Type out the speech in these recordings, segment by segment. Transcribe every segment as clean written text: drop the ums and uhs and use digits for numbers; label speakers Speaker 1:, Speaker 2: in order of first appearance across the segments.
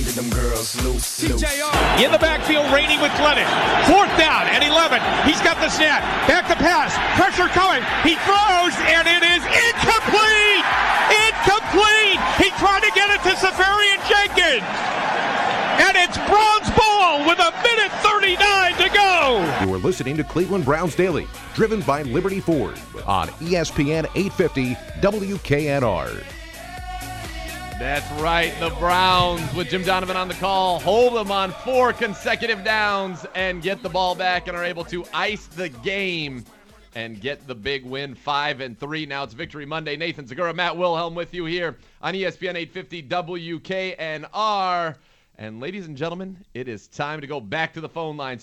Speaker 1: them girls loose.
Speaker 2: TJR in the backfield, Rainey with Glennon. 4th down and 11. He's got the snap. Back to pass. Pressure coming. He throws, and it is incomplete. Incomplete. He tried to get it to Safarian Jenkins. And it's Browns ball with 1:39 to go.
Speaker 3: You are listening to Cleveland Browns Daily, driven by Liberty Ford on ESPN 850 WKNR.
Speaker 4: That's right, the Browns with Jim Donovan on the call hold them on 4 consecutive downs and get the ball back and are able to ice the game and get the big win, 5-3. Now it's Victory Monday. Nathan Segura, Matt Wilhelm with you here on ESPN 850 WKNR. And ladies and gentlemen, it is time to go back to the phone lines.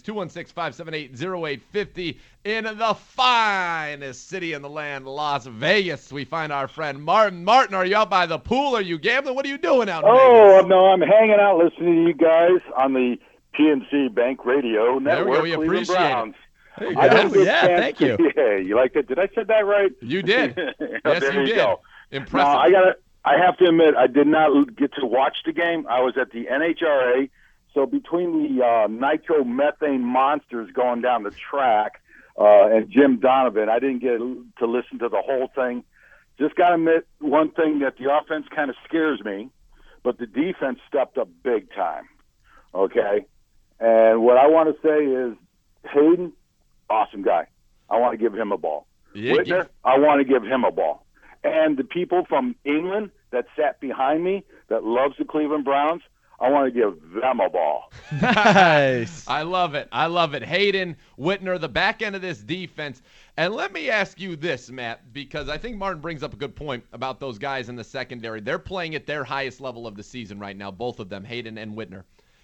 Speaker 4: 216-578-0850 in the finest city in the land, Las Vegas. We find our friend Martin. Martin, are you out by the pool? Are you gambling? What are you doing out in Vegas?
Speaker 5: Oh, no, I'm hanging out listening to you guys on the PNC Bank Radio Network.
Speaker 4: There we go. We appreciate
Speaker 5: Browns.
Speaker 4: it.
Speaker 6: Thank you.
Speaker 5: Yeah, you like that? Did I say that right?
Speaker 4: You did. Yes,
Speaker 5: there
Speaker 4: you did.
Speaker 5: Go.
Speaker 4: Impressive.
Speaker 5: No, I have to admit, I did not get to watch the game. I was at the NHRA, so between the nitromethane monsters going down the track and Jim Donovan, I didn't get to listen to the whole thing. Just got to admit one thing, that the offense kind of scares me, but the defense stepped up big time, okay? And what I want to say is Hayden, awesome guy. I want to give him a ball.
Speaker 4: Yeah,
Speaker 5: Whitner, I want to give him a ball. And the people from England that sat behind me that loves the Cleveland Browns, I want to give them a ball.
Speaker 6: Nice.
Speaker 4: I love it. I love it. Hayden, Whitner, the back end of this defense. And let me ask you this, Matt, because I think Martin brings up a good point about those guys in the secondary. They're playing at their highest level of the season right now, both of them, Hayden and Whitner.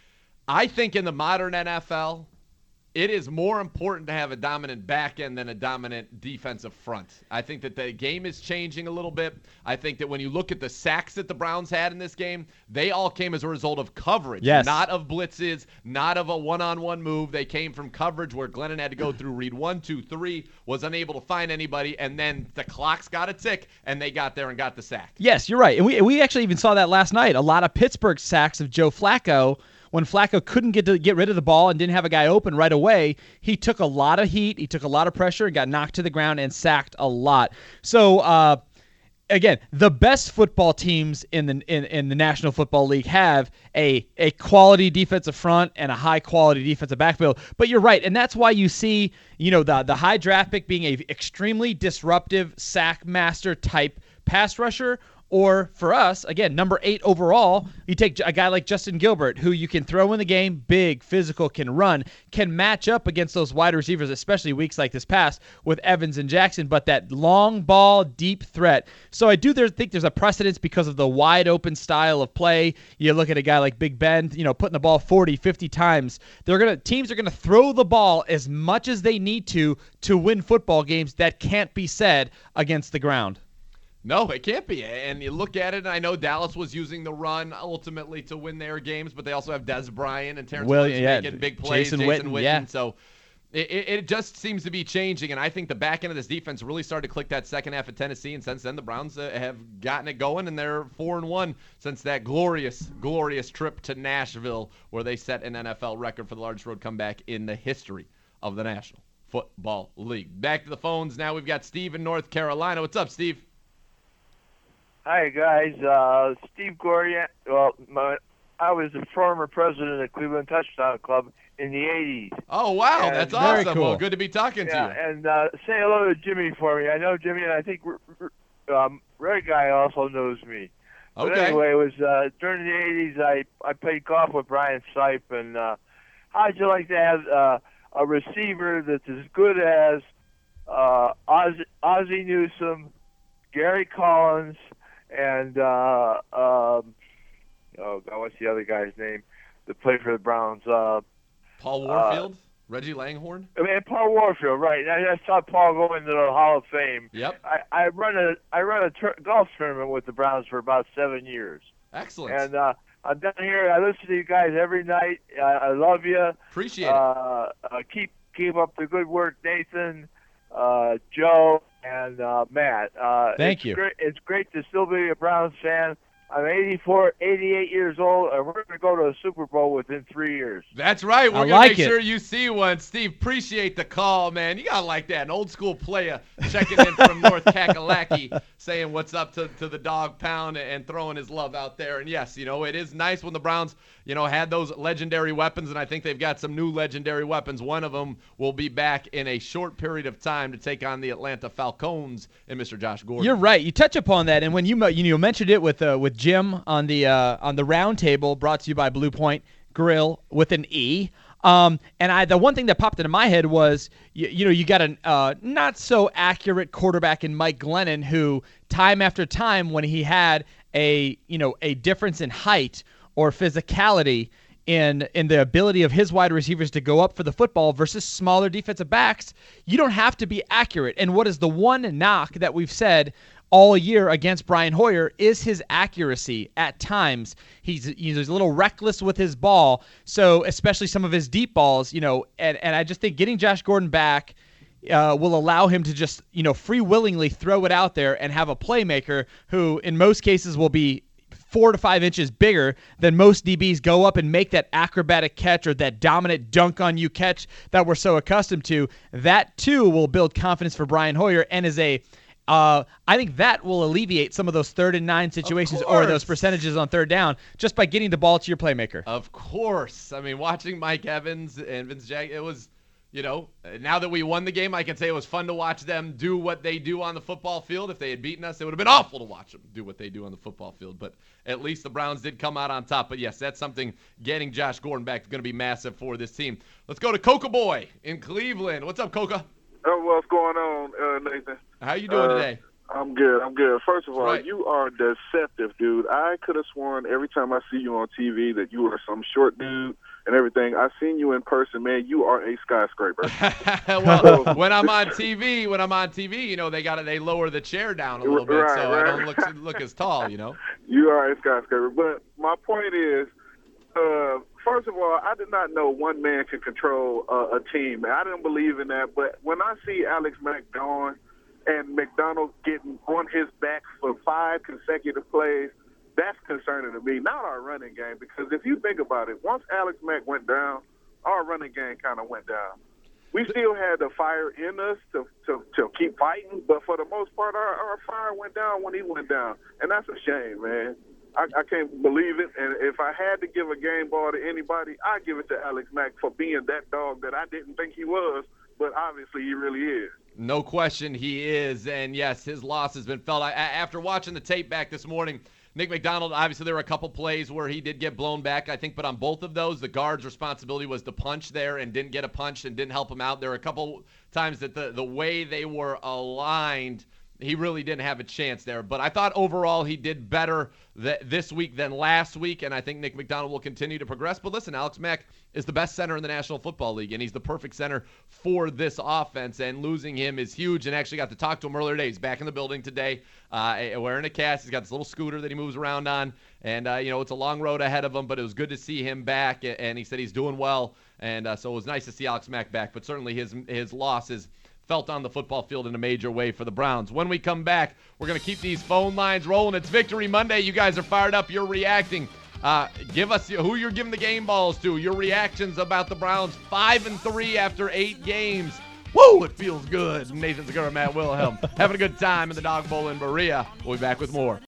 Speaker 4: I think in the modern NFL, it is more important to have a dominant back end than a dominant defensive front. I think that the game is changing a little bit. I think that when you look at the sacks that the Browns had in this game, they all came as a result of coverage, not of blitzes, not of a one-on-one move. They came from coverage where Glennon had to go through read 1, 2, 3, was unable to find anybody, and then the clock's got to tick, and they got there and got the sack.
Speaker 6: Yes, you're right. And we actually even saw that last night. A lot of Pittsburgh sacks of Joe Flacco. When Flacco couldn't get rid of the ball and didn't have a guy open right away, he took a lot of heat, he took a lot of pressure, and got knocked to the ground and sacked a lot. So, again, the best football teams in the National Football League have a quality defensive front and a high quality defensive backfield. But you're right, and that's why you see the high draft pick being a extremely disruptive sack master type pass rusher. Or for us, again, number 8 overall, you take a guy like Justin Gilbert, who you can throw in the game, big, physical, can run, can match up against those wide receivers, especially weeks like this past with Evans and Jackson, but that long ball, deep threat. So I do think there's a precedence because of the wide open style of play. You look at a guy like Big Ben, putting the ball 40, 50 times. Teams are going to throw the ball as much as they need to win football games. That can't be said against the ground.
Speaker 4: No, it can't be. And you look at it, and I know Dallas was using the run ultimately to win their games, but they also have Des Bryant and Terrence Williams making big plays, Jason Witten.
Speaker 6: Yeah.
Speaker 4: So it just seems to be changing, and I think the back end of this defense really started to click that second half of Tennessee, and since then the Browns have gotten it going, and they're 4-1 since that glorious, glorious trip to Nashville where they set an NFL record for the largest road comeback in the history of the National Football League. Back to the phones now. We've got Steve in North Carolina. What's up, Steve?
Speaker 7: Hi, guys. Steve Gorian. Well, I was the former president of the Cleveland Touchdown Club in the 80s.
Speaker 4: Oh, wow.
Speaker 7: And
Speaker 4: that's awesome.
Speaker 6: Very cool.
Speaker 4: Well, good to be talking to you.
Speaker 7: And say hello to Jimmy for me. I know Jimmy, and I think Red Guy also knows me. But
Speaker 4: Okay.
Speaker 7: anyway, it was during the 80s I played golf with Brian Sipe, and how'd you like to have a receiver that's as good as Ozzie Newsome, Gary Collins, and oh God, what's the other guy's name that played for the Browns?
Speaker 4: Paul Warfield? Reggie Langhorne?
Speaker 7: Paul Warfield, right? I saw Paul go into the Hall of Fame.
Speaker 4: Yep.
Speaker 7: I run a golf tournament with the Browns for about 7 years.
Speaker 4: Excellent.
Speaker 7: And I'm down here. I listen to you guys every night. I love you.
Speaker 4: Appreciate it.
Speaker 7: Keep up the good work, Nathan, Joe, and Matt.
Speaker 6: Thank you.
Speaker 7: It's great to still be a Browns fan. I'm 84, 88 years old, and we're going to go to a Super Bowl within 3 years.
Speaker 4: That's right. We're
Speaker 6: I
Speaker 4: going to
Speaker 6: like
Speaker 4: make
Speaker 6: it.
Speaker 4: sure you see one. Steve, appreciate the call, man. You got to like that. An old school player checking in from North Kakalaki saying what's up to the dog pound and throwing his love out there. And, yes, it is nice when the Browns, had those legendary weapons, and I think they've got some new legendary weapons. One of them will be back in a short period of time to take on the Atlanta Falcons and Mr. Josh Gordon.
Speaker 6: You're right. You touch upon that, and when you mentioned it with Jim on the round table, brought to you by Blue Point Grill with an E. And the one thing that popped into my head was you got a not so accurate quarterback in Mike Glennon, who time after time when he had a difference in height or physicality in the ability of his wide receivers to go up for the football versus smaller defensive backs, you don't have to be accurate. And what is the one knock that we've said all year against Brian Hoyer is his accuracy at times. He's a little reckless with his ball, so especially some of his deep balls, and I just think getting Josh Gordon back will allow him to just, free-willingly throw it out there and have a playmaker who in most cases will be 4 to 5 inches bigger than most DBs go up and make that acrobatic catch or that dominant dunk on you catch that we're so accustomed to. That too will build confidence for Brian Hoyer and is I think that will alleviate some of those 3rd and 9 situations or those percentages on 3rd down just by getting the ball to your playmaker.
Speaker 4: Of course. I mean, watching Mike Evans and Vince Jack, it was, now that we won the game, I can say it was fun to watch them do what they do on the football field. If they had beaten us, it would have been awful to watch them do what they do on the football field. But at least the Browns did come out on top. But, yes, that's something getting Josh Gordon back is going to be massive for this team. Let's go to Coca Boy in Cleveland. What's up, Coca?
Speaker 1: What's going on, Nathan?
Speaker 4: How you doing today?
Speaker 1: I'm good. First of all, You are deceptive, dude. I could have sworn every time I see you on TV that you were some short dude and everything. I've seen you in person, man. You are a skyscraper.
Speaker 4: Well, when I'm on TV, they lower the chair down a little bit so I don't look as tall,
Speaker 1: You are a skyscraper. But my point is, first of all, I did not know one man can control a team. I didn't believe in that. But when I see Alex Mack gone and McDonald getting on his back for 5 consecutive plays, that's concerning to me. Not our running game, because if you think about it, once Alex Mack went down, our running game kind of went down. We still had the fire in us to keep fighting, but for the most part, our fire went down when he went down. And that's a shame, man. I can't believe it. And if I had to give a game ball to anybody, I'd give it to Alex Mack for being that dog that I didn't think he was, but obviously he really is.
Speaker 4: No question he is. And, yes, his loss has been felt. After watching the tape back this morning, Nick McDonald, obviously there were a couple plays where he did get blown back, I think, but on both of those, the guard's responsibility was to punch there and didn't get a punch and didn't help him out. There were a couple times that the way they were aligned, he really didn't have a chance there. But I thought overall he did better this week than last week, and I think Nick McDonald will continue to progress. But listen, Alex Mack is the best center in the National Football League, and he's the perfect center for this offense, and losing him is huge. And actually got to talk to him earlier today. He's back in the building today wearing a cast. He's got this little scooter that he moves around on, and it's a long road ahead of him, but it was good to see him back, and he said he's doing well, and so it was nice to see Alex Mack back. But certainly his loss is felt on the football field in a major way for the Browns. When we come back, we're going to keep these phone lines rolling. It's Victory Monday. You guys are fired up. You're reacting. Give us who you're giving the game balls to. Your reactions about the Browns 5-3 after 8 games. Woo! It feels good. Nathan Segura, Matt Wilhelm, having a good time in the Dog Bowl in Berea. We'll be back with more.